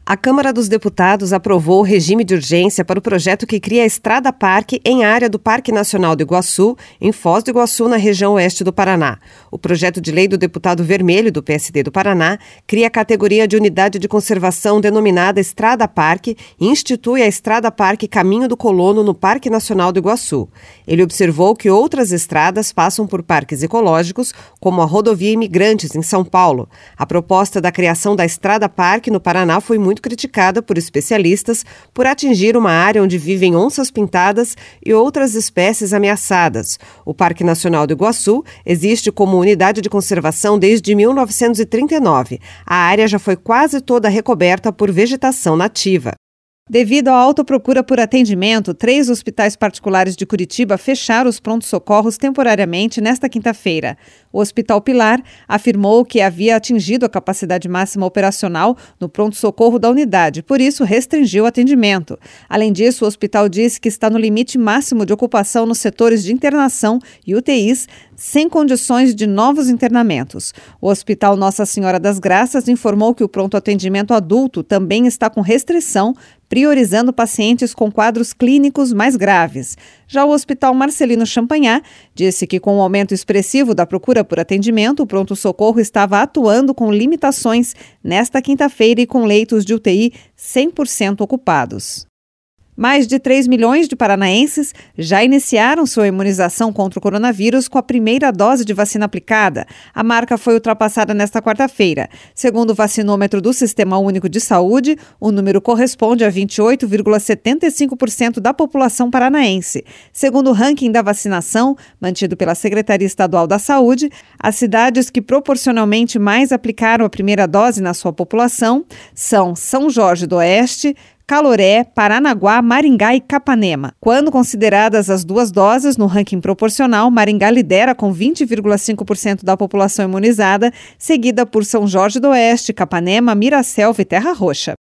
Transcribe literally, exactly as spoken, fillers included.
A Câmara dos Deputados aprovou o regime de urgência para o projeto que cria a Estrada Parque em área do Parque Nacional do Iguaçu, em Foz do Iguaçu, na região oeste do Paraná. O projeto de lei do deputado Vermelho, do P S D do Paraná, cria a categoria de unidade de conservação denominada Estrada Parque e institui a Estrada Parque Caminho do Colono no Parque Nacional do Iguaçu. Ele observou que outras estradas passam por parques ecológicos, como a Rodovia Imigrantes, em São Paulo. A proposta da criação da Estrada Parque no Paraná foi muito criticada por especialistas por atingir uma área onde vivem onças pintadas e outras espécies ameaçadas. O Parque Nacional do Iguaçu existe como unidade de conservação desde mil novecentos e trinta e nove. A área já foi quase toda recoberta por vegetação nativa. Devido à alta procura por atendimento, três hospitais particulares de Curitiba fecharam os prontos-socorros temporariamente nesta quinta-feira. O Hospital Pilar afirmou que havia atingido a capacidade máxima operacional no pronto-socorro da unidade, por isso restringiu o atendimento. Além disso, o hospital disse que está no limite máximo de ocupação nos setores de internação e U T Is, sem condições de novos internamentos. O Hospital Nossa Senhora das Graças informou que o pronto-atendimento adulto também está com restrição, priorizando pacientes com quadros clínicos mais graves. Já o Hospital Marcelino Champagnat disse que, com o aumento expressivo da procura por atendimento, o pronto-socorro estava atuando com limitações nesta quinta-feira e com leitos de U T I cem por cento ocupados. Mais de três milhões de paranaenses já iniciaram sua imunização contra o coronavírus com a primeira dose de vacina aplicada. A marca foi ultrapassada nesta quarta-feira. Segundo o vacinômetro do Sistema Único de Saúde, o número corresponde a vinte e oito vírgula setenta e cinco por cento da população paranaense. Segundo o ranking da vacinação, mantido pela Secretaria Estadual da Saúde, as cidades que proporcionalmente mais aplicaram a primeira dose na sua população são São Jorge do Oeste, Caloré, Paranaguá, Maringá e Capanema. Quando consideradas as duas doses no ranking proporcional, Maringá lidera com vinte vírgula cinco por cento da população imunizada, seguida por São Jorge do Oeste, Capanema, Miraselva e Terra Roxa.